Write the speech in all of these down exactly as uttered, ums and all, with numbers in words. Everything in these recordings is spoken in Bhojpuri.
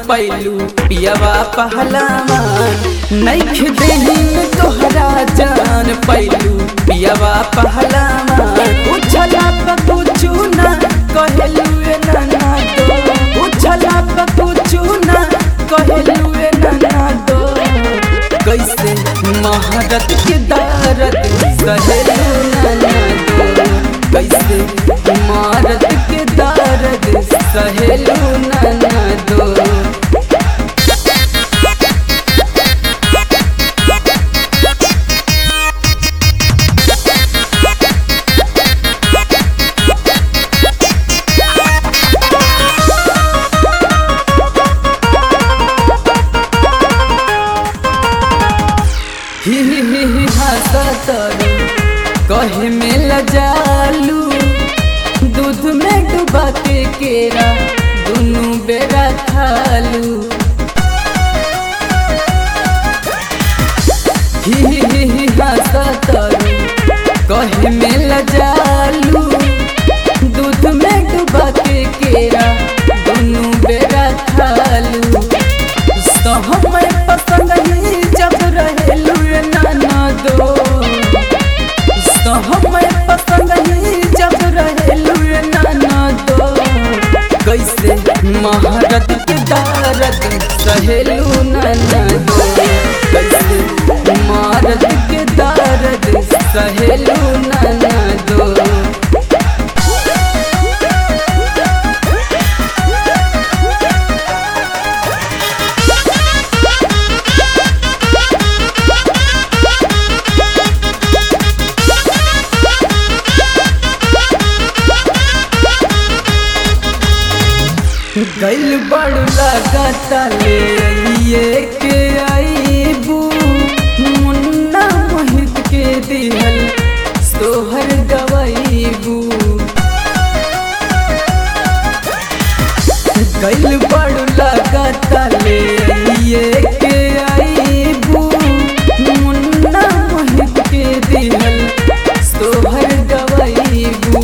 पैलू पियवा पहलवान नइखे देही में तोहरा जान पैलू पियवा पहलवान उछला प कुछु ना कहलू ए नाना दो उछला प कुछु ना कहलू ए नाना दो कैसे महारत के दर्द सहेलू नाना दो कैसे महारत के दर्द सहेलू नाना दो ही ही ही ही हंसतरू कहे में लजालू दूध में डुबा के केरा दुनू बेरा खालू ही ही ही ही हंसतरू कहे में लजालू दूध में डुबा के केरा दुनू बेरा खालू समय पसंद नहीं जब रहेलू नाना दो समय पसंद नहीं जब रहेलू नाना दो कैसे महारत के दर्द सहेलू नाना दो कैसे महारत के दर्द सहेलू नाना दो गैल बड़ लगता ले ये के आईबू मुन्ना मोहित के दिहल सोहर गवाईबू गैल बड़ लगता ले ये के आईबू मुन्ना मोहित के दिहल सोहर गवाईबू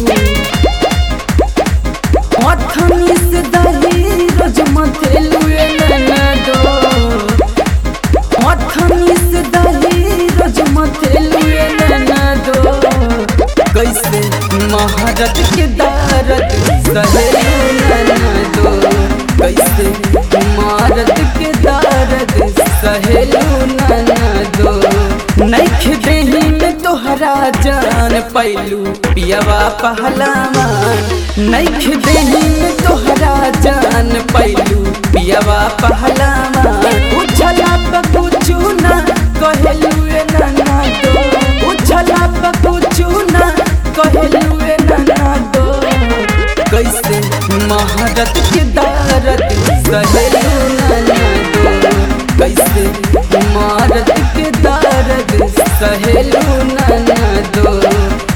मथनी से दही रोज मथेलू नाना दो मथनी से दही रोज मथेलू नाना दो कैसे महारत के दर्द सहेलू नाना दो कैसे महारत के दर्द सहेलू नाना दो नइखे देही में तोहरा जान पैलू पियवा पहलवान नइखे देही में तोहरा जान पैलू पियवा पहलवान उछला प कुछु ना कहलू ए नाना दो उछला प कुछु ना कहलू ए नाना दो कैसे महारत के दर्द सहेलू नाना दो कैसे महारत के दर्द सहेलू नाना दो।